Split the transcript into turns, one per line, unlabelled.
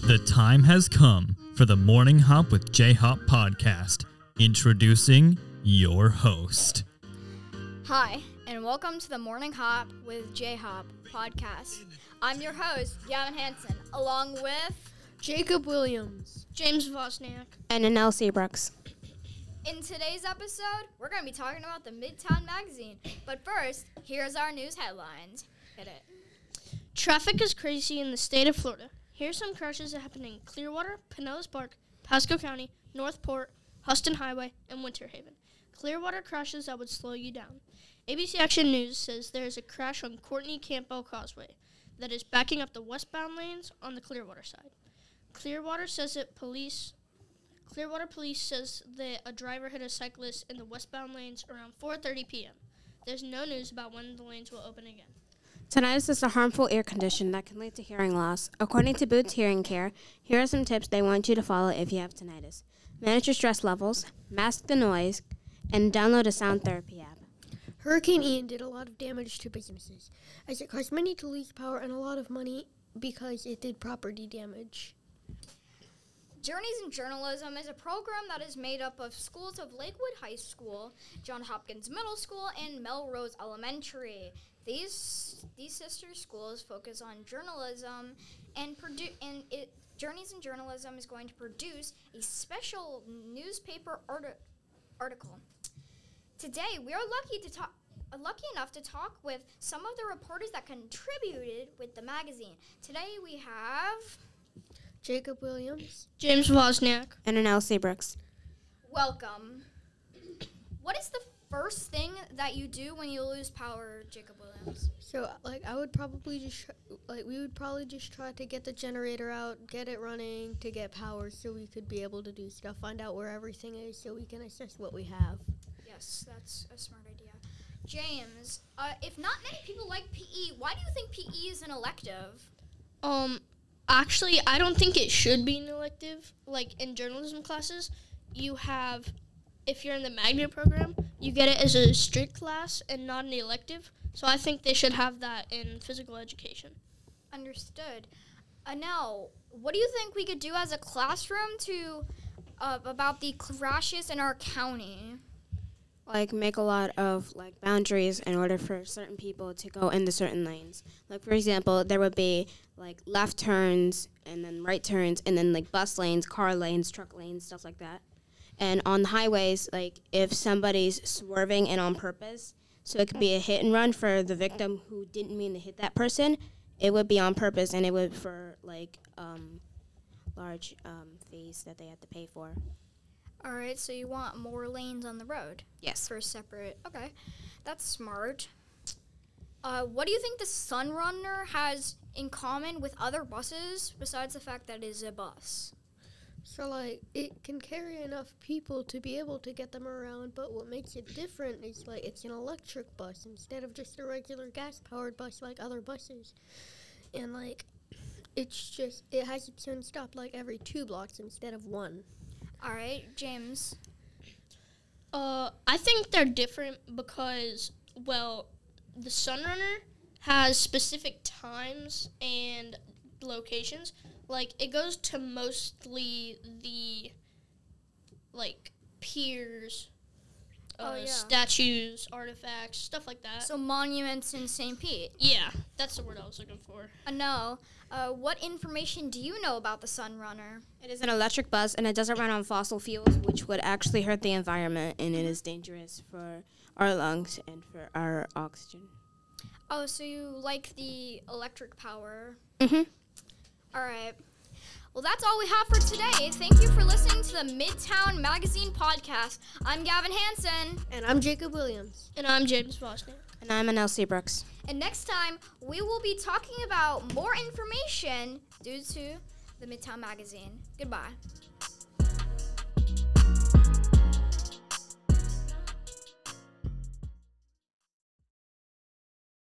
The time has come for the Morning Hop with J-Hop podcast. Introducing your host.
Hi, and welcome to the Morning Hop with J-Hop podcast. I'm your host, Gavin Hansen, along with
Jacob Williams, James Vosniak,
and Anel Seabrooks.
In today's episode, we're going to be talking about the Midtown Magazine. But first, here's our news headlines. Hit it.
Traffic is crazy in the state of Florida. Here's some crashes that happened in Clearwater, Pinellas Park, Pasco County, Northport, Huston Highway, and Winter Haven. Clearwater crashes that would slow you down. ABC Action News says there is a crash on Courtney Campbell Causeway that is backing up the westbound lanes on the Clearwater side. Clearwater Police says that a driver hit a cyclist in the westbound lanes around 4:30 p.m. There's no news about when the lanes will open again.
Tinnitus is a harmful ear condition that can lead to hearing loss. According to Boots Hearing Care, here are some tips they want you to follow if you have tinnitus. Manage your stress levels, mask the noise, and download a sound therapy app.
Hurricane Ian did a lot of damage to businesses, as it caused many to lose power and a lot of money because it did property damage.
Journeys in Journalism is a program that is made up of schools of Lakewood High School, Johns Hopkins Middle School, and Melrose Elementary. These sister schools focus on journalism, and Journeys in Journalism is going to produce a special newspaper article. Today, we are lucky enough to talk with some of the reporters that contributed with the magazine. Today, we have
Jacob Williams,
James Vosniak,
and Anel Seabrooks.
Welcome. What is the first thing that you do when you lose power, Jacob Williams?
So, we would probably just try to get the generator out, get it running to get power so we could be able to do stuff, find out where everything is so we can assess what we have.
Yes, that's a smart idea. James, if not many people like PE, why do you think PE is an elective?
Actually, I don't think it should be an elective. Like, in journalism classes, you have, if you're in the magnet program, you get it as a strict class and not an elective. So I think they should have that in physical education.
Understood. Now, what do you think we could do as a classroom to about the crashes in our county?
Make a lot of boundaries in order for certain people to go into certain lanes. For example, there would be left turns and then right turns and then bus lanes, car lanes, truck lanes, stuff like that. And on the highways, if somebody's swerving and on purpose, so it could be a hit and run for the victim who didn't mean to hit that person, it would be on purpose and it would for large fees that they have to pay for.
All right, so you want more lanes on the road?
Yes.
For separate. Okay, that's smart. What do you think the Sunrunner has in common with other buses besides the fact that it is a bus?
So, it can carry enough people to be able to get them around, but what makes it different is, it's an electric bus instead of just a regular gas-powered bus like other buses. And, it has its own stop, every 2 blocks instead of 1.
All right, James.
I think they're different because, the Sunrunner has specific times and locations. It goes to mostly the, piers, statues, artifacts, stuff like that.
So monuments in St. Pete.
Yeah, that's the word I was looking for.
No. What information do you know about the Sunrunner?
It is an electric bus, and it doesn't run on fossil fuels, which would actually hurt the environment, and it is dangerous for our lungs and for our oxygen.
Oh, so you like the electric power?
Mm-hmm.
All right. Well, that's all we have for today. Thank you for listening to the Midtown Magazine podcast. I'm Gavin Hansen.
And I'm Jacob Williams.
And I'm James Vosniak.
And I'm Anel Seabrooks.
And next time, we will be talking about more information due to the Midtown Magazine. Goodbye.